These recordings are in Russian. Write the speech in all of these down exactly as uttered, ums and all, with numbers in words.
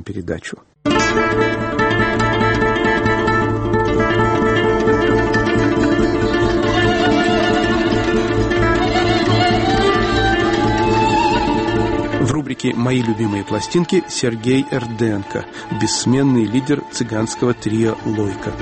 продолжаем передачу. В рубрике «Мои любимые пластинки» Сергей Эрденко, бессменный лидер цыганского трио «Лойка».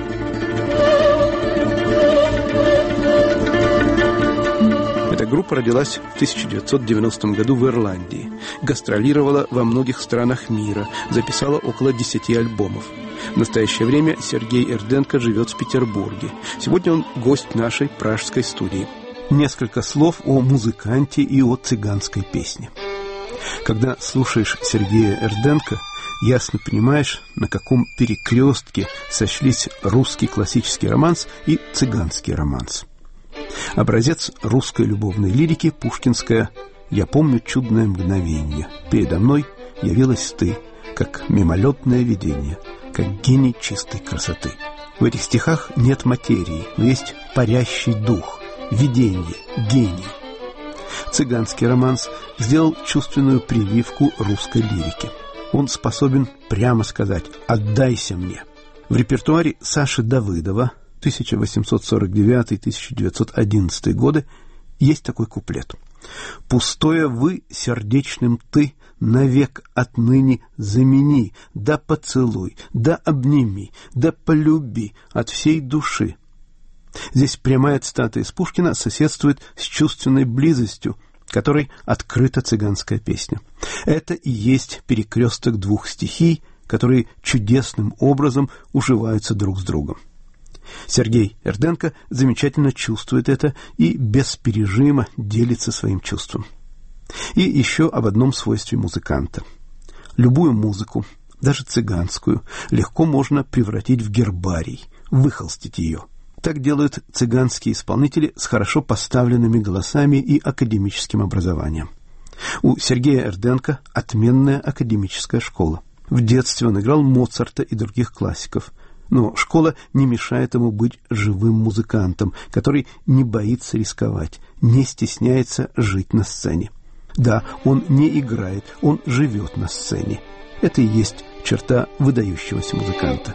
Эта группа родилась в тысяча девятьсот девяностом году в Ирландии, гастролировала во многих странах мира, записала около десяти альбомов. В настоящее время Сергей Эрденко живет в Петербурге. Сегодня он гость нашей пражской студии. Несколько слов о музыканте и о цыганской песне. Когда слушаешь Сергея Эрденко, ясно понимаешь, на каком перекрестке сошлись русский классический романс и цыганский романс. Образец русской любовной лирики пушкинская «Я помню чудное мгновенье. Передо мной явилась ты, как мимолетное видение, как гений чистой красоты». В этих стихах нет материи, но есть парящий дух, видение, гений. Цыганский романс сделал чувственную прививку русской лирики. Он способен прямо сказать «отдайся мне». В репертуаре Саши Давыдова тысяча восемьсот сорок девятый — тысяча девятьсот одиннадцатый годы есть такой куплет: «Пустое вы сердечным ты навек отныне замени, да поцелуй, да обними, да полюби от всей души». Здесь прямая цитата из Пушкина соседствует с чувственной близостью, которой открыта цыганская песня. Это и есть перекресток двух стихий, которые чудесным образом уживаются друг с другом. Сергей Эрденко замечательно чувствует это и без пережима делится своим чувством. И еще об одном свойстве музыканта. Любую музыку, даже цыганскую, легко можно превратить в гербарий, выхолстить ее. Так делают цыганские исполнители с хорошо поставленными голосами и академическим образованием. У Сергея Эрденко отменная академическая школа. В детстве он играл Моцарта и других классиков. Но школа не мешает ему быть живым музыкантом, который не боится рисковать, не стесняется жить на сцене. Да, он не играет, он живет на сцене. Это и есть черта выдающегося музыканта.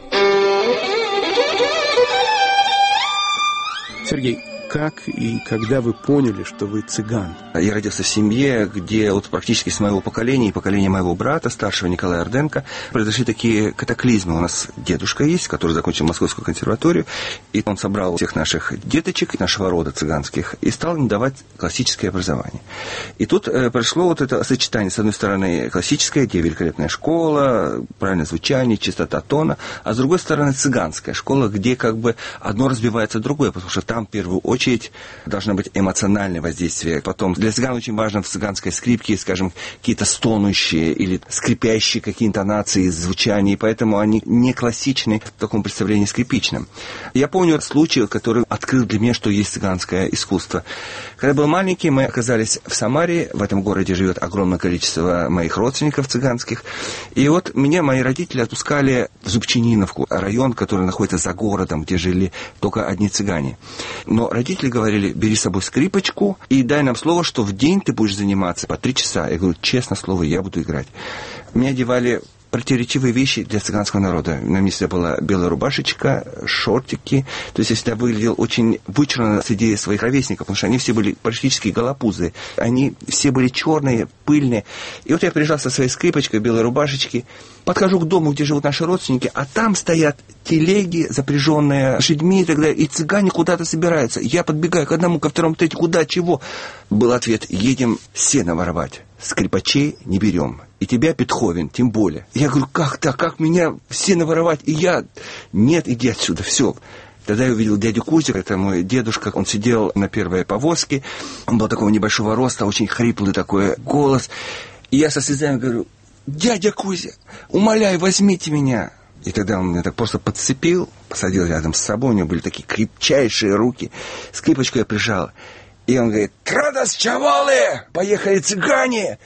Сергей, как и когда вы поняли, что вы цыган? Я родился в семье, где вот практически с моего поколения и поколения моего брата, старшего Николая Эрденко, произошли такие катаклизмы. У нас дедушка есть, который закончил Московскую консерваторию, и он собрал всех наших деточек, нашего рода цыганских, и стал им давать классическое образование. И тут э, пришло вот это сочетание, с одной стороны, классическое, где великолепная школа, правильное звучание, чистота тона, а с другой стороны, цыганская школа, где как бы одно разбивается другое, потому что там в первую очередь должно быть эмоциональное воздействие. Потом для цыган очень важно в цыганской скрипке, скажем, какие-то стонущие или скрипящие какие интонации, звучания, и поэтому они не классичны в таком представлении скрипичном. Я помню случай, который открыл для меня, что есть цыганское искусство. Когда я был маленький, мы оказались в Самаре, в этом городе живет огромное количество моих родственников цыганских, и вот меня мои родители отпускали в Зубчининовку, район, который находится за городом, где жили только одни цыгане. Но родители говорили: бери с собой скрипочку и дай нам слово, что в день ты будешь заниматься по три часа. Я говорю: честно слово, я буду играть. Меня одевали противоречивые вещи для цыганского народа. На мне всегда была белая рубашечка, шортики. То есть я всегда выглядел очень вычурно среди своих ровесников, потому что они все были практически голопузые. Они все были черные, пыльные. И вот я приезжал со своей скрипочкой, белой рубашечки, подхожу к дому, где живут наши родственники, а там стоят телеги, запряженные лошадьми и так далее, и цыгане куда-то собираются. Я подбегаю к одному, ко второму, третьему: куда, чего? Был ответ: едем сено воровать. Скрипачей не берем. И тебя, Бетховен, тем более. Я говорю: как так? Как меня сено воровать? И я: нет, иди отсюда, все. Тогда я увидел дядю Кузю, это мой дедушка, он сидел на первой повозке, он был такого небольшого роста, очень хриплый такой голос. И я со слезами говорю: дядя Кузя, умоляю, возьмите меня. И тогда он меня так просто подцепил, посадил рядом с собой, у него были такие крепчайшие руки, скрипочку я прижал. И он говорит: «Традас чавалы! Поехали, цыгане!»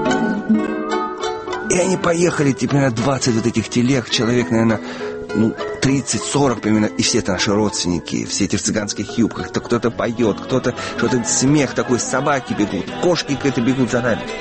И они поехали, типа, на двадцать вот этих телег, человек, наверное, ну, тридцать-сорок примерно, и все это наши родственники, все эти в цыганских юбках, то кто-то поет, кто-то, что-то смех такой, собаки бегут, кошки какие-то бегут за нами.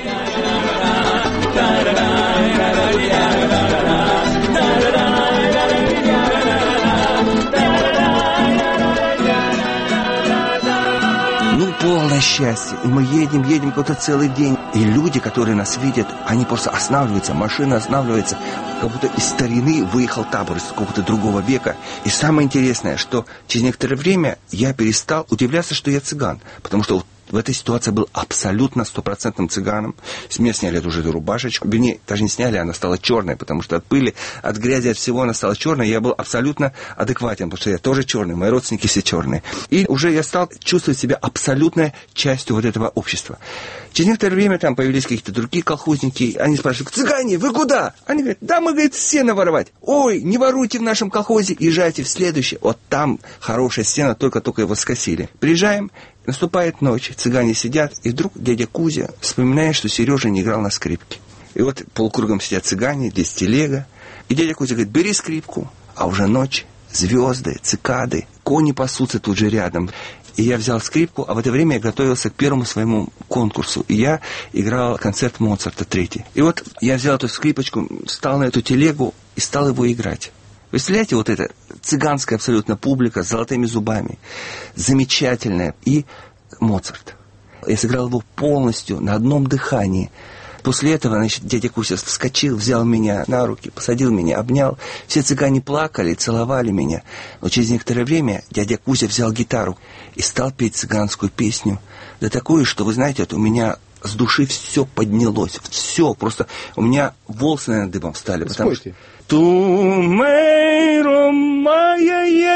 Полное счастье. И мы едем, едем какой-то целый день. И люди, которые нас видят, они просто останавливаются, машина останавливается, как будто из старины выехал табор из какого-то другого века. И самое интересное, что через некоторое время я перестал удивляться, что я цыган. Потому что в этой ситуации был абсолютно стопроцентным цыганом. С меня сняли уже эту рубашечку. Вернее, даже не сняли, она стала черной, потому что от пыли, от грязи, от всего она стала черной. Я был абсолютно адекватен, потому что я тоже черный, мои родственники все черные. И уже я стал чувствовать себя абсолютной частью вот этого общества. Через некоторое время там появились какие-то другие колхозники. Они спрашивают: цыгане, вы куда? Они говорят: да, мы, говорит, сено воровать. Ой, не воруйте в нашем колхозе, езжайте в следующий. Вот там хорошее сено, только-только его скосили. Приезжаем. Наступает ночь, цыгане сидят, и вдруг дядя Кузя вспоминает, что Сережа не играл на скрипке. И вот полукругом сидят цыгане, здесь телега, и дядя Кузя говорит: бери скрипку. А уже ночь, звезды, цикады, кони пасутся тут же рядом. И я взял скрипку, а в это время я готовился к первому своему конкурсу. И я играл концерт Моцарта третий. И вот я взял эту скрипочку, встал на эту телегу и стал его играть. Вы представляете, вот эта цыганская абсолютно публика с золотыми зубами, замечательная, и Моцарт. Я сыграл его полностью, на одном дыхании. После этого, значит, дядя Кузя вскочил, взял меня на руки, посадил меня, обнял. Все цыгане плакали, целовали меня. Но через некоторое время дядя Кузя взял гитару и стал петь цыганскую песню. Да такую, что, вы знаете, вот у меня с души все поднялось. Все, просто у меня волосы, наверное, дыбом встали. Потому что... Tu mero maya ya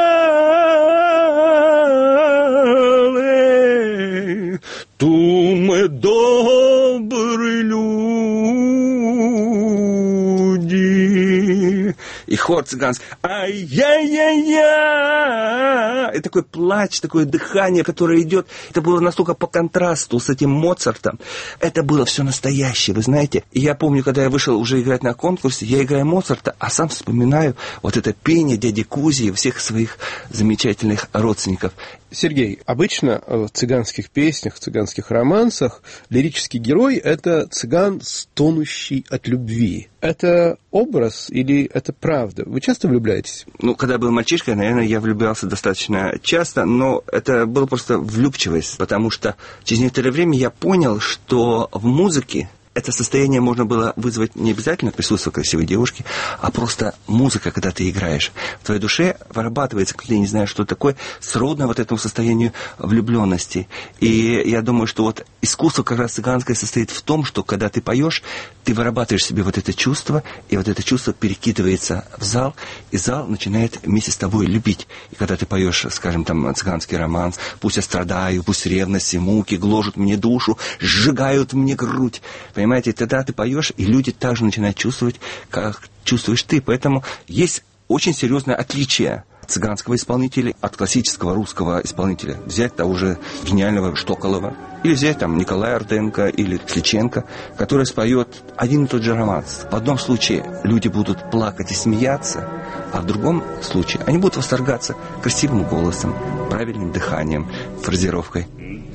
ya, tu me добрые люди. И хор цыганский. Ай-яй-яй-яй. И такой плач, такое дыхание, которое идет. Это было настолько по контрасту с этим Моцартом. Это было все настоящее, вы знаете. И я помню, когда я вышел уже играть на конкурсе, я играю Моцарта, а сам вспоминаю вот это пение дяди Кузи и всех своих замечательных родственников. Сергей, обычно в цыганских песнях, в цыганских романсах лирический герой – это цыган, стонущий от любви. Это образ или это правда? Вы часто влюбляетесь? Ну, когда я был мальчишкой, наверное, я влюблялся достаточно часто, но это была просто влюбчивость, потому что через некоторое время я понял, что в музыке это состояние можно было вызвать не обязательно присутствие красивой девушки, а просто музыка, когда ты играешь. В твоей душе вырабатывается, когда ты не знаешь, что такое, сродно вот этому состоянию влюбленности. И я думаю, что вот искусство как раз цыганское состоит в том, что когда ты поешь, ты вырабатываешь себе вот это чувство, и вот это чувство перекидывается в зал, и зал начинает вместе с тобой любить. И когда ты поешь, скажем, там, цыганский романс, пусть я страдаю, пусть ревности, муки гложут мне душу, сжигают мне грудь. Понимаете, тогда ты поешь, и люди также начинают чувствовать, как чувствуешь ты. Поэтому есть очень серьезное отличие цыганского исполнителя от классического русского исполнителя. Взять того же гениального Штоколова, или взять там Николая Орденко или Сличенко, который споет один и тот же романс. В одном случае люди будут плакать и смеяться, а в другом случае они будут восторгаться красивым голосом, правильным дыханием, фразировкой.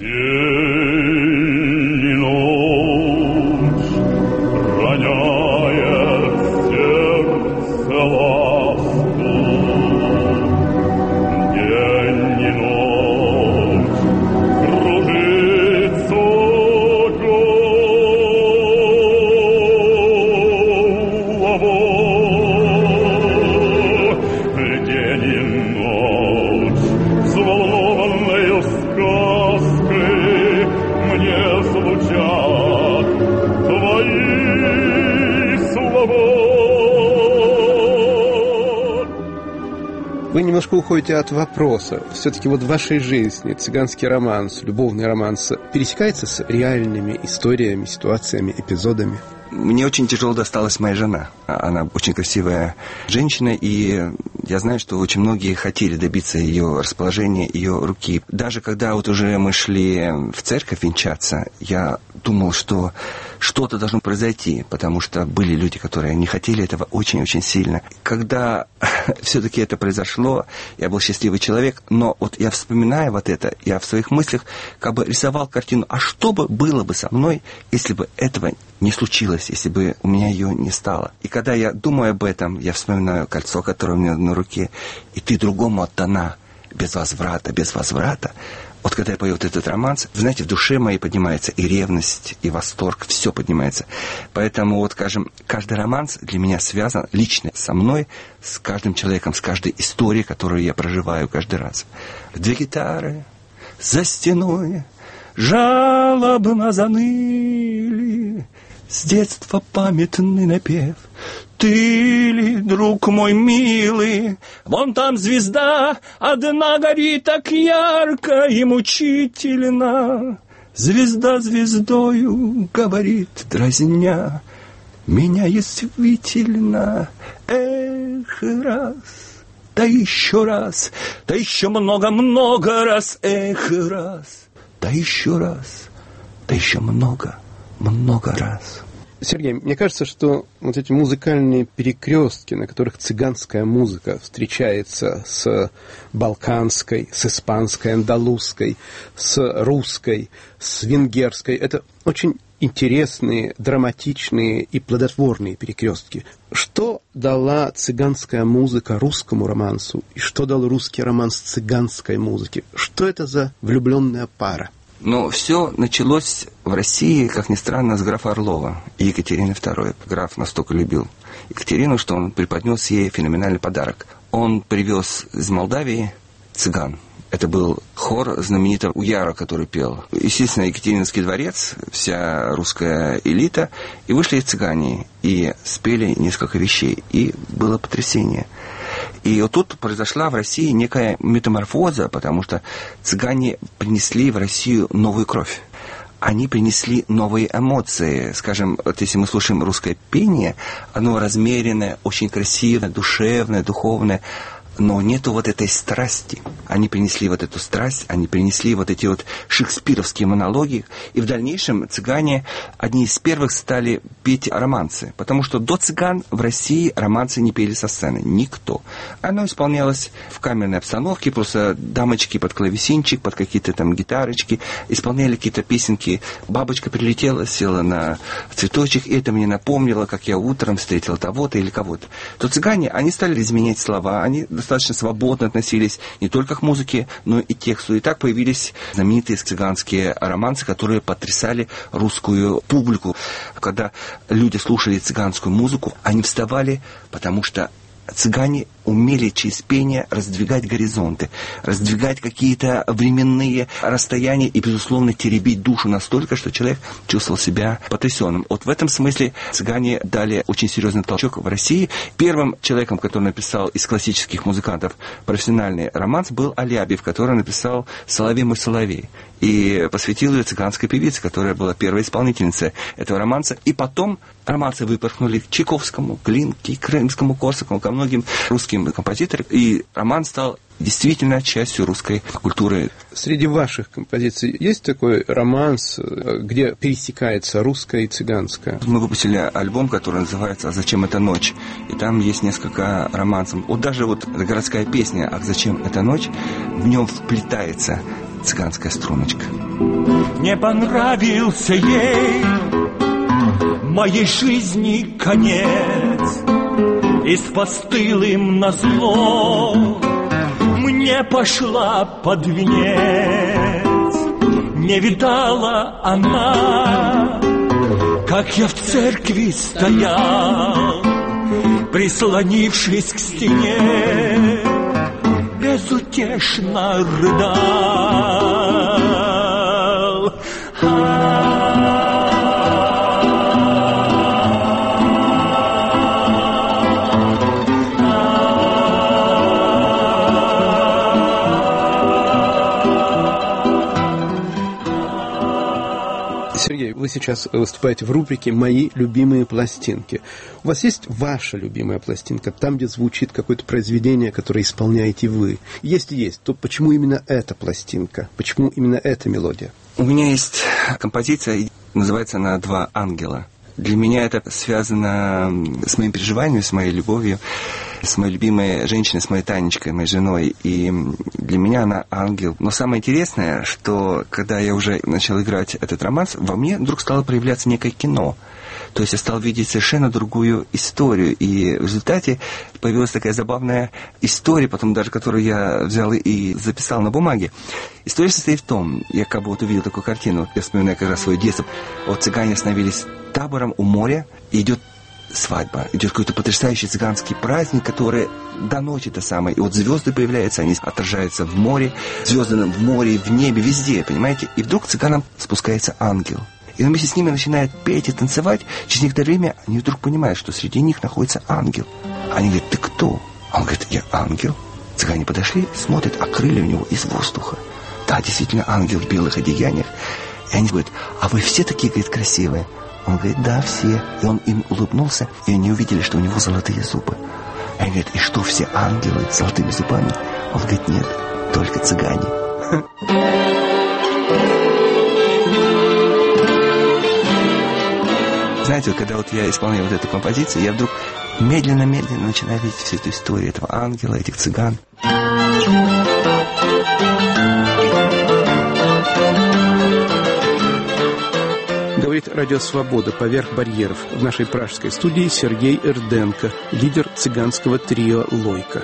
Вы немножко уходите от вопроса. Все-таки вот в вашей жизни цыганский романс, любовный романс пересекается с реальными историями, ситуациями, эпизодами? Мне очень тяжело досталась моя жена. Она очень красивая женщина, и я знаю, что очень многие хотели добиться ее расположения, ее руки. Даже когда вот уже мы шли в церковь венчаться, я думал, что что-то должно произойти, потому что были люди, которые не хотели этого очень-очень сильно. Когда все-таки это произошло, я был счастливый человек, но вот я вспоминаю вот это, я в своих мыслях как бы рисовал картину, а что бы было бы со мной, если бы этого не случилось, если бы у меня ее не стало. И когда я думаю об этом, я вспоминаю кольцо, которое у меня на руке, и ты другому отдана без возврата, без возврата. Вот когда я пою вот этот романс, вы знаете, в душе моей поднимается и ревность, и восторг, все поднимается. Поэтому, вот, скажем, каждый романс для меня связан лично со мной, с каждым человеком, с каждой историей, которую я проживаю каждый раз. Две гитары за стеной жалобно заныли, с детства памятный напев. Ты ли, друг мой милый, вон там звезда одна горит так ярко и мучительно. Звезда звездою говорит, дразня меня язвительно. Эх, раз, да еще раз, да еще много-много раз. Эх, раз, да еще раз, да еще много-много раз. Сергей, мне кажется, что вот эти музыкальные перекрестки, на которых цыганская музыка встречается с балканской, с испанской, андалузской, с русской, с венгерской, это очень интересные, драматичные и плодотворные перекрестки. Что дала цыганская музыка русскому романсу, и что дал русский романс цыганской музыке? Что это за влюбленная пара? Но все началось в России, как ни странно, с графа Орлова и Екатерины второй. Граф настолько любил Екатерину, что он преподнес ей феноменальный подарок. Он привез из Молдавии цыган. Это был хор знаменитого Уяра, который пел. Естественно, Екатерининский дворец, вся русская элита, и вышли цыгане, и спели несколько вещей, и было потрясение. И вот тут произошла в России некая метаморфоза, потому что цыгане принесли в Россию новую кровь. Они принесли новые эмоции. Скажем, вот если мы слушаем русское пение, оно размеренное, очень красивое, душевное, духовное, но нету вот этой страсти. Они принесли вот эту страсть, они принесли вот эти вот шекспировские монологи, и в дальнейшем цыгане одни из первых стали петь романсы, потому что до цыган в России романсы не пели со сцены, никто. Оно исполнялось в камерной обстановке, просто дамочки под клавесинчик, под какие-то там гитарочки, исполняли какие-то песенки. Бабочка прилетела, села на цветочек, и это мне напомнило, как я утром встретила того-то или кого-то. То цыгане, они стали изменять слова, они достаточно свободно относились не только к музыке, но и тексту. И так появились знаменитые цыганские романсы, которые потрясали русскую публику. Когда люди слушали цыганскую музыку, они вставали, потому что цыгане умели через пение раздвигать горизонты, раздвигать какие-то временные расстояния и, безусловно, теребить душу настолько, что человек чувствовал себя потрясенным. Вот в этом смысле цыгане дали очень серьезный толчок в России. Первым человеком, который написал из классических музыкантов профессиональный романс, был Алябьев, который написал «Соловей мой соловей». И посвятил ее цыганской певице, которая была первой исполнительницей этого романса. И потом романсы выпорхнули к Чайковскому, Глинке, Крымскому, Корсакову, ко многим русским композиторам. И роман стал действительно частью русской культуры. Среди ваших композиций есть такой романс, где пересекается русская и цыганская? Мы выпустили альбом, который называется «А зачем эта ночь?». И там есть несколько романсов. Вот даже вот городская песня «Ах, зачем эта ночь?», в нем вплетается цыганская струночка. Не понравился ей моей жизни конец, и с постылым назло мне пошла под венец. Не видала она, как я в церкви стоял, прислонившись к стене, безутешно рыдал. Сергей, вы сейчас выступаете в рубрике «Мои любимые пластинки». У вас есть ваша любимая пластинка, там, где звучит какое-то произведение, которое исполняете вы? Если есть, то почему именно эта пластинка? Почему именно эта мелодия? У меня есть композиция, называется она «Два ангела». Для меня это связано с моим переживанием, с моей любовью, с моей любимой женщиной, с моей Танечкой, моей женой. И для меня она ангел. Но самое интересное, что когда я уже начал играть этот романс, во мне вдруг стало проявляться некое кино. То есть я стал видеть совершенно другую историю. И в результате появилась такая забавная история, потом даже которую я взял и записал на бумаге. История состоит в том, я как бы вот увидел такую картину, я вспоминаю как раз свое детство. Вот цыгане остановились табором у моря, и идет свадьба, идет какой-то потрясающий цыганский праздник, который до ночи-то самое. И вот звезды появляются, они отражаются в море, звезды в море, в небе, везде, понимаете? И вдруг к цыганам спускается ангел. И он вместе с ними начинает петь и танцевать. Через некоторое время они вдруг понимают, что среди них находится ангел. Они говорят: ты кто? Он говорит: я ангел. Цыгане подошли, смотрят, а крылья у него из воздуха. Да, действительно, ангел в белых одеяниях. И они говорят: а вы все такие, говорит, красивые? Он говорит: да, все. И он им улыбнулся, и они увидели, что у него золотые зубы. И они говорят: и что, все ангелы с золотыми зубами? Он говорит: нет, только цыгане. Знаете, когда вот я исполняю вот эту композицию, я вдруг медленно-медленно начинаю видеть всю эту историю этого ангела, этих цыган. Говорит Радио Свобода «Поверх барьеров». В нашей пражской студии Сергей Эрденко, лидер цыганского трио «Лойка».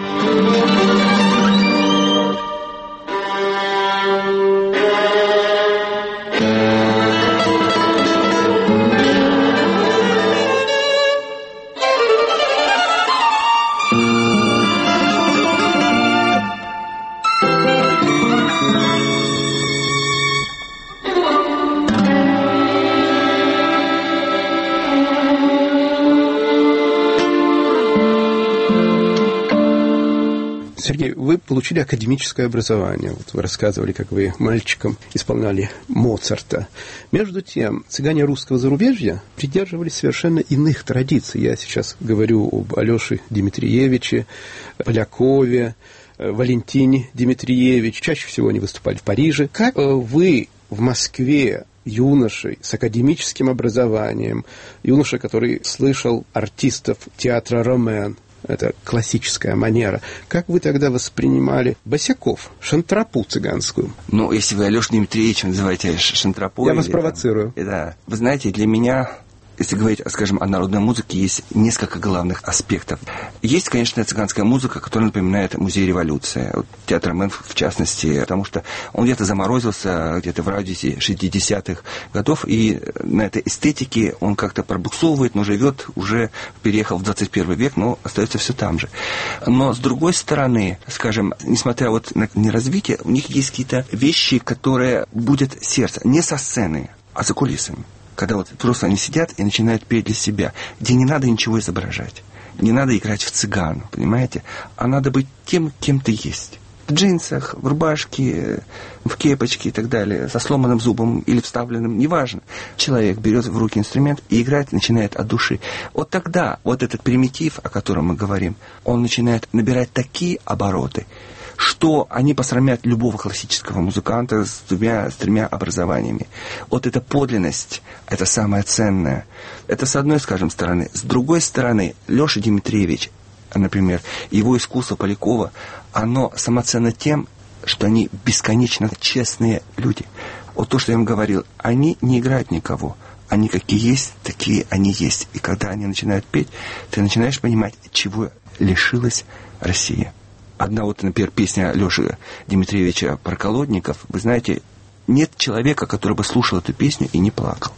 Сергей, вы получили академическое образование. Вот вы рассказывали, как вы мальчиком исполняли Моцарта. Между тем, цыгане русского зарубежья придерживались совершенно иных традиций. Я сейчас говорю об Алёше Дмитриевиче, Полякове, Валентине Дмитриевич. Чаще всего они выступали в Париже. Как вы в Москве, юношей с академическим образованием, юноша, который слышал артистов театра «Ромен», это классическая манера. Как вы тогда воспринимали босяков, шантрапу цыганскую? Ну, если вы Алёшу Дмитриевича называете шантрапой... Я вас провоцирую. Там, да. Вы знаете, для меня... Если говорить, скажем, о народной музыке, есть несколько главных аспектов. Есть, конечно, цыганская музыка, которая напоминает музей революции. Вот театр «Ромен» в частности, потому что он где-то заморозился, где-то в радиусе шестидесятых годов, и на этой эстетике он как-то пробуксовывает, но живет, уже переехал в двадцать первый век, но остается все там же. Но, с другой стороны, скажем, несмотря вот на неразвитие, у них есть какие-то вещи, которые будут сердце, не со сцены, а за кулисами. Когда вот просто они сидят и начинают петь для себя, где не надо ничего изображать, не надо играть в цыган, понимаете, а надо быть тем, кем ты есть. В джинсах, в рубашке, в кепочке и так далее, со сломанным зубом или вставленным, неважно. Человек берет в руки инструмент и играть начинает от души. Вот тогда вот этот примитив, о котором мы говорим, он начинает набирать такие обороты, что они посрамят любого классического музыканта с двумя, с тремя образованиями. Вот эта подлинность, это самое ценное. Это с одной, скажем, стороны. С другой стороны, Леша Дмитриевич, например, его искусство Полякова, оно самоценно тем, что они бесконечно честные люди. Вот то, что я вам говорил, они не играют никого. Они какие есть, такие они есть. И когда они начинают петь, ты начинаешь понимать, чего лишилась Россия. Одна вот, например, песня Лёши Дмитриевича про колодников. Вы знаете, нет человека, который бы слушал эту песню и не плакал.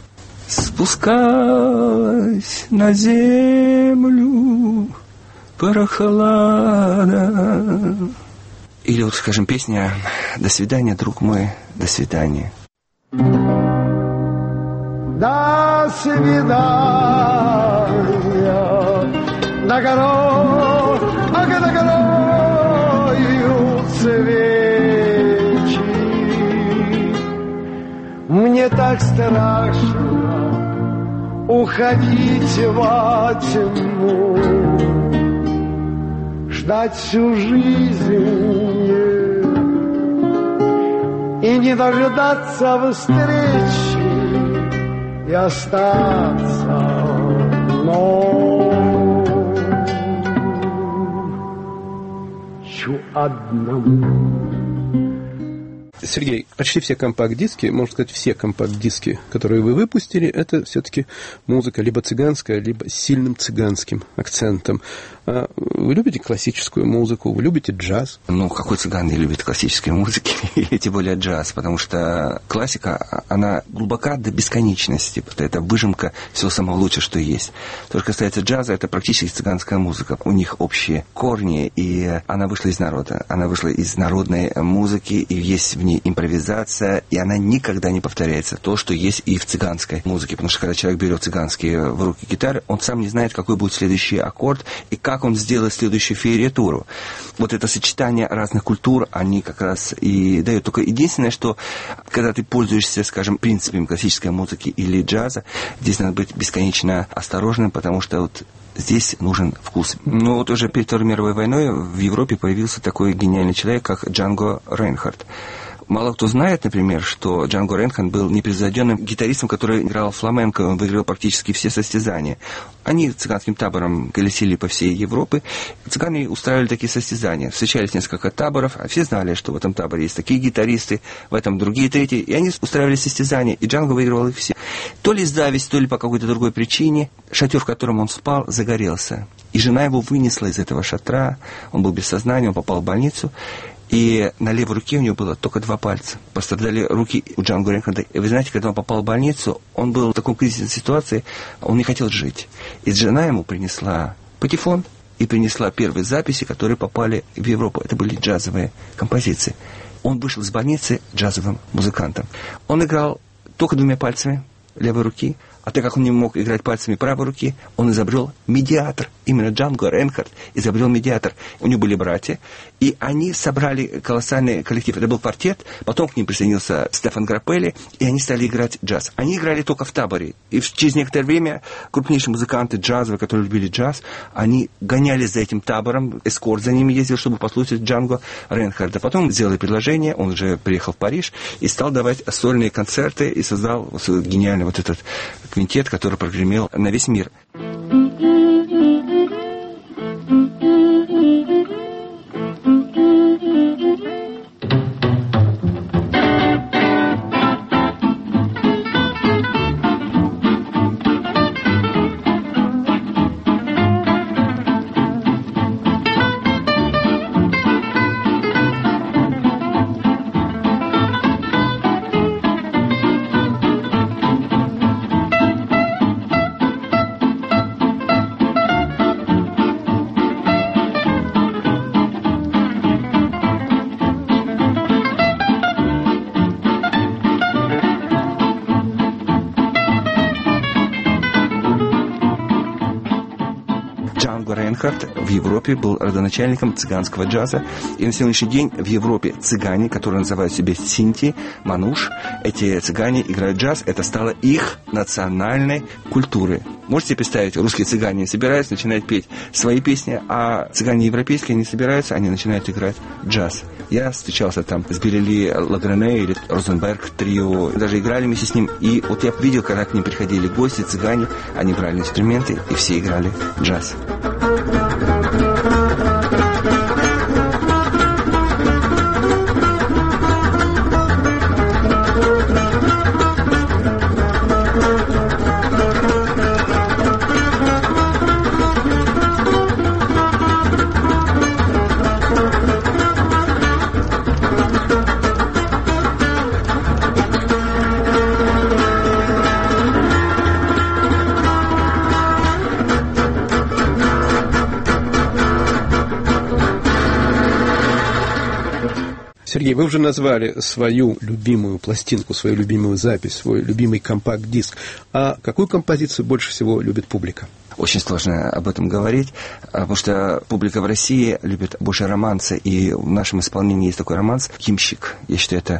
Спускалась на землю прохлада. Или вот, скажем, песня «До свидания, друг мой, до свидания». До свидания, до горох, а до горою свечи. Мне так страшно уходить во тьму, ждать всю жизнь и не дождаться встречи и остаться ночью одному. Сергей, почти все компакт-диски, можно сказать, все компакт-диски, которые вы выпустили, это все-таки музыка либо цыганская, либо с сильным цыганским акцентом. А вы любите классическую музыку, вы любите джаз? Ну, какой цыган не любит классической музыки, или тем более джаз, потому что классика, она глубока до бесконечности, это выжимка всего самого лучшего, что есть. То, что касается джаза, это практически цыганская музыка, у них общие корни, и она вышла из народа, она вышла из народной музыки, и есть в ней импровизация, и она никогда не повторяется. То, что есть и в цыганской музыке. Потому что когда человек берет цыганские в руки гитары, он сам не знает, какой будет следующий аккорд и как он сделает следующую феериатуру. Вот это сочетание разных культур, они как раз и дают. Только единственное, что когда ты пользуешься, скажем, принципами классической музыки или джаза, здесь надо быть бесконечно осторожным, потому что вот здесь нужен вкус. Ну вот уже перед Второй мировой войной в Европе появился такой гениальный человек, как Джанго Рейнхард. Мало кто знает, например, что Джанго Рейнхард был непревзойденным гитаристом, который играл фламенко, он выиграл практически все состязания. Они цыганским табором колесили по всей Европе. Цыгане устраивали такие состязания. Встречались несколько таборов, а все знали, что в этом таборе есть такие гитаристы, в этом другие, третьи. И они устраивали состязания, и Джанго выигрывал их все. То ли из зависти, то ли по какой-то другой причине, шатер, в котором он спал, загорелся. И жена его вынесла из этого шатра, он был без сознания, он попал в больницу. И на левой руке у него было только два пальца. Пострадали руки у Джанго Рейнхарда. И вы знаете, когда он попал в больницу, он был в такой кризисной ситуации, он не хотел жить. И жена ему принесла патефон и принесла первые записи, которые попали в Европу. Это были джазовые композиции. Он вышел из больницы джазовым музыкантом. Он играл только двумя пальцами левой руки, а так как он не мог играть пальцами правой руки, он изобрел медиатор. Именно Джанго Рейнхард изобрел медиатор. У него были братья, и они собрали колоссальный коллектив. Это был квартет, потом к ним присоединился Стефан Граппелли, и они стали играть джаз. Они играли только в таборе. И через некоторое время крупнейшие музыканты джазовые, которые любили джаз, они гонялись за этим табором, эскорт за ними ездил, чтобы послушать Джанго Рейнхарда. Потом сделали предложение, он уже приехал в Париж и стал давать сольные концерты и создал гениальный вот этот квинтет, который прогремел на весь мир. В Европе был родоначальником цыганского джаза. И на сегодняшний день в Европе цыгане, которые называют себя синти, мануш, эти цыгане играют джаз. Это стало их национальной культурой. Можете представить, русские цыгане собираются, начинают петь свои песни, а цыгане европейские не собираются, они начинают играть джаз. Я встречался там с Билли Лагрене или Розенберг трио, даже играли вместе с ним. И вот я видел, когда к ним приходили гости, цыгане, они брали инструменты, и все играли джаз. Сергей, вы уже назвали свою любимую пластинку, свою любимую запись, свой любимый компакт-диск. А какую композицию больше всего любит публика? Очень сложно об этом говорить, потому что публика в России любит больше романсы, и в нашем исполнении есть такой романс «Ямщик». Я считаю, это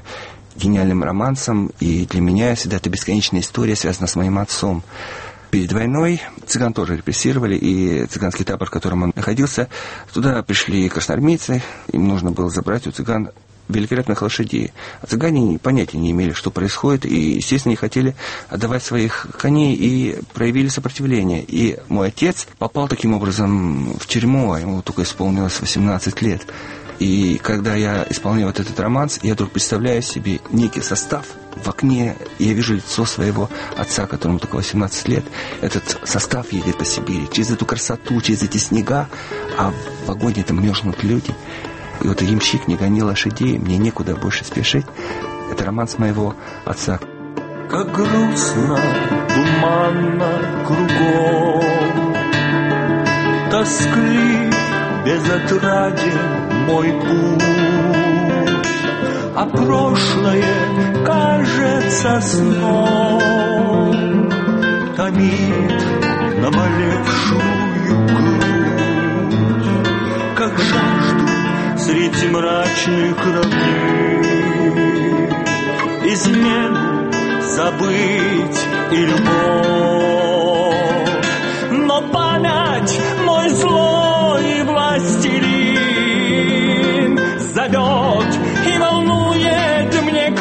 гениальным романсом, и для меня всегда это бесконечная история, связана с моим отцом. Перед войной цыган тоже репрессировали, и цыганский табор, в котором он находился, туда пришли красноармейцы, им нужно было забрать у цыган великолепных лошадей. А цыгане понятия не имели, что происходит, и, естественно, не хотели отдавать своих коней, и проявили сопротивление. И мой отец попал таким образом в тюрьму, а ему только исполнилось восемнадцать лет. И когда я исполняю вот этот романс, я вдруг представляю себе некий состав в окне, и я вижу лицо своего отца, которому только восемнадцать лет. Этот состав едет по Сибири, через эту красоту, через эти снега, а в вагоне там мерзнут люди. И вот ямщик не гонил лошадей, мне некуда больше спешить. Это романс моего отца. Как грустно, туманно кругом, тосклив, безотраден мой путь, а прошлое кажется сном, томит наболевшую грудь, как жажду среди мрачных равнин, измену забыть и любовь, но память мой злой властелин зовет и волнует мне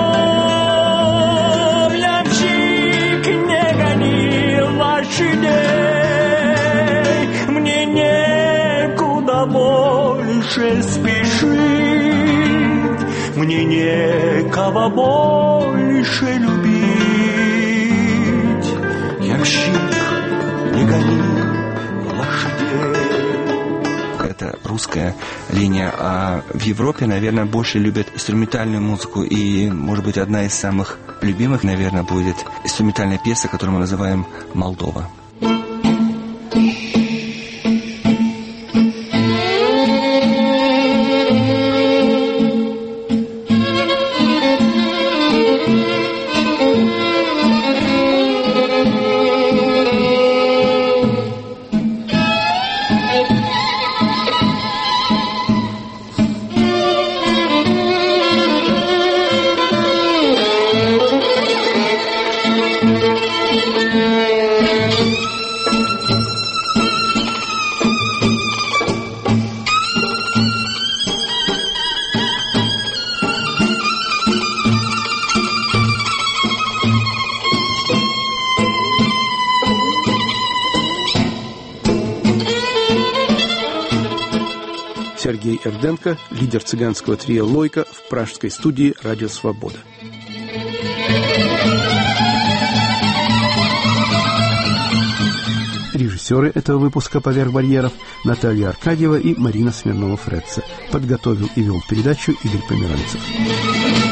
кровь. Ямщик, не гони лошадей, мне некуда больше спешить, мне некого больше любить. Ямщик, не гони лошадей. Это русская линия, а в Европе, наверное, больше любят инструментальную музыку, и, может быть, одна из самых любимых, наверное, будет инструментальная пьеса, которую мы называем «Молдова». Сергей Эрденко, лидер цыганского трио «Лойка» в пражской студии «Радио Свобода». Режиссеры этого выпуска «Поверх барьеров» Наталья Аркадьева и Марина Смирнова-Фредца. Подготовил и вел передачу Игорь Померанцев.